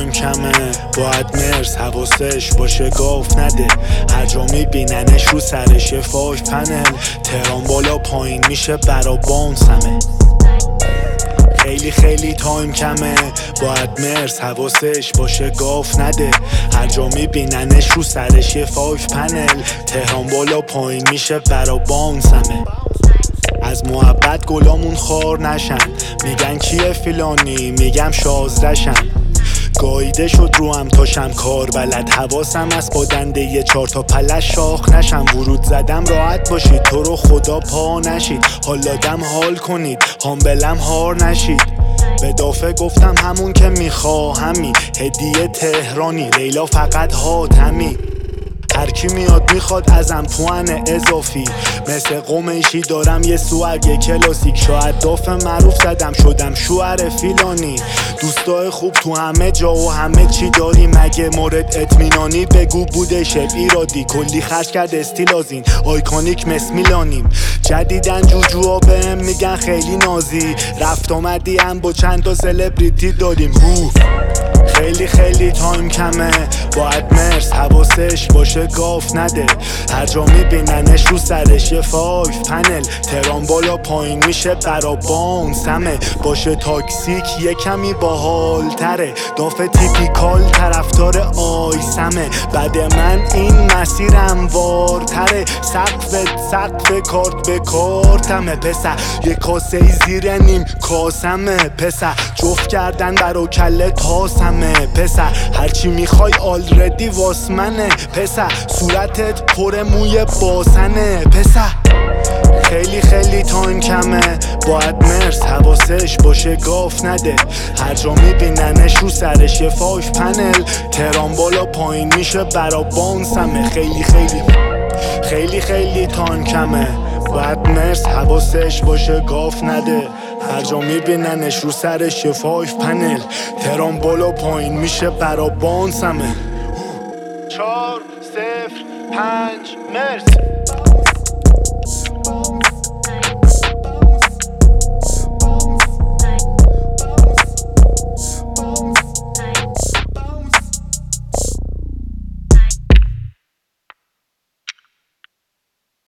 تایم کمه باید مرز حواسش باشه گاف نده. هر جا میبیننش رو سرش یه فاش پنل. تهران بالا پایین میشه برا بانس همه. خیلی تایم کمه باید مرز حواسش باشه گاف نده. هر جا میبیننش رو سرش یه فاش پنل. تهران بالا پایین میشه برا بانس همه. از محبت گلامون خار نشن. میگن کیه فیلانی میگم شازدشن. گاییده شد رو هم تاشم کار بلد. حواسم از با دنده یه 4 تا پلش شاخ نشم. ورود زدم راحت باشید تو رو خدا پا نشید. حالا دم حال کنید هامبلم هار نشید. به دافه گفتم همون که میخواهمی. هدیه تهرانی لیلا فقط حاتمی. هر کی میاد میخواد ازم پوان اضافی. مثل قمیشی دارم یه سوگ کلاسیک. شاید داف معروف زدم شدم شوهر فیلانی. دوستای خوب تو همه جا و همه چی داری. مگه مورد اطمینانی بگو بوده شب ایرادی. کلی خرج کرد استیل از این آیکونیک مس میلانیم. جدیدن جوجوها بهم میگن خیلی نازی. رفت آمدی هم با چند تا سلبریتی داریم. خیلی تایم کمه باید مرز حواسش باشه گاف نده. هر جا میبیننش رو سرش یه فاش پنل. تهران بالا پایین میشه برا بانس همه. باشه تاکسیک یه کمی باحال تره. داف تیپیکال طرفدار آیسمه. بعد من این مسیر هموارتره. سقف کارت به کارتمه پسر. یه کاسه زیر نیم کاسمه پسر. جفت کردن برا کله تاسمه پسر. هرچی میخوای آلردی واس منه پسر. صورتت پر موی باسنه پسر. خیلی تایم کمه باید مرز حواسش باشه گاف نده. هر جا میبیننش رو سرش یه فاش پنل. تهران بالا پایین میشه برا بانس همه. خیلی تایم کمه باید مرز حواسش باشه گاف نده. هر جا میبیننش رو سرش یه فاش پنل. تهران بالا پایین میشه برا بانس همه. 4-0-5 مرز.